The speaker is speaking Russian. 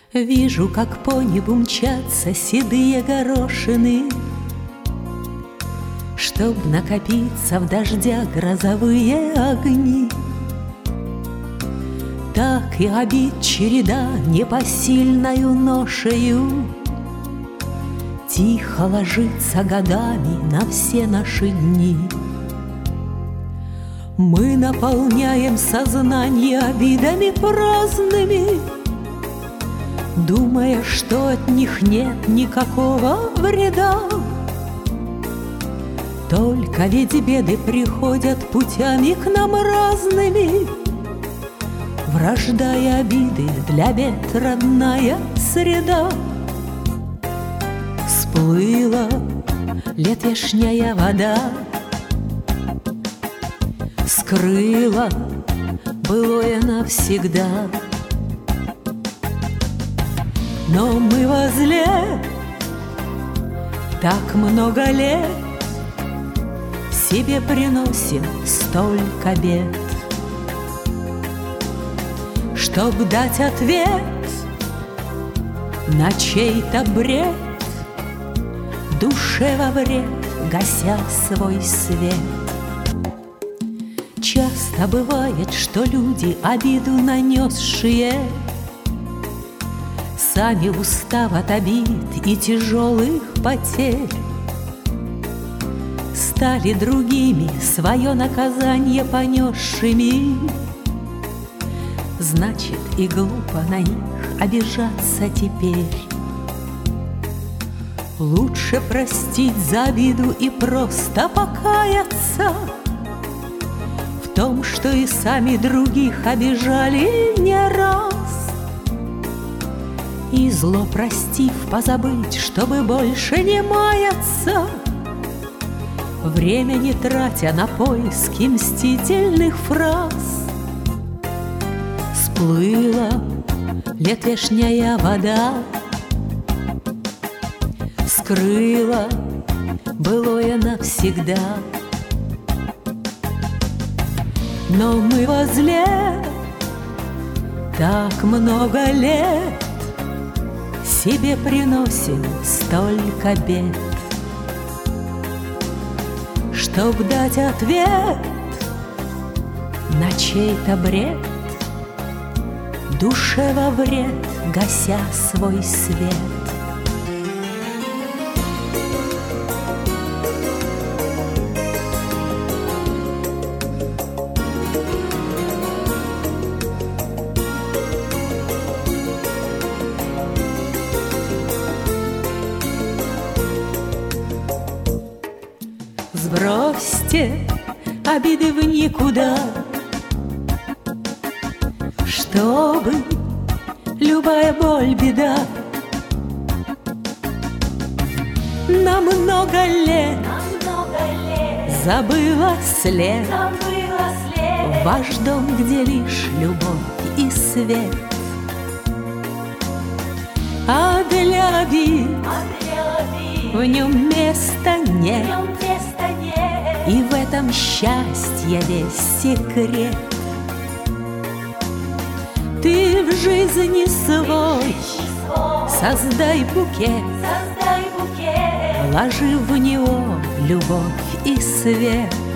Вижу, как по небу мчатся седые горошины, чтоб накопиться в дождях грозовые огни. Так и обид череда непосильною ношею тихо ложится годами на все наши дни. Мы наполняем сознание обидами праздными, думая, что от них нет никакого вреда. Только ведь беды приходят путями к нам разными. Вражда и обиды для бед родная среда. Сплыла летешняя вода, скрыла былое навсегда. Но мы возле так много лет себе приносим столько бед, чтоб дать ответ на чей-то бред, душе во вред гася свой свет. Часто бывает, что люди, обиду нанесшие, сами устав от обид и тяжелых потерь, стали другими свое наказание понесшими. Значит, и глупо на них обижаться теперь. Лучше простить за обиду и просто покаяться в том, что и сами других обижали не раз. И зло простив, позабыть, чтобы больше не маяться, время не тратя на поиски мстительных фраз. Сплыла летешняя вода, скрыла былое навсегда. Но мы возле так много лет себе приносим столько бед, чтоб дать ответ на чей-то бред, душе во вред гася свой свет. Сбросьте обиды в никуда, чтобы любая боль, беда на много лет забыла след. Ваш дом, где лишь любовь и свет. А для обид в нем места нет, и в этом счастье весь секрет. Ты в жизни свой создай букет, вложи в него любовь и свет.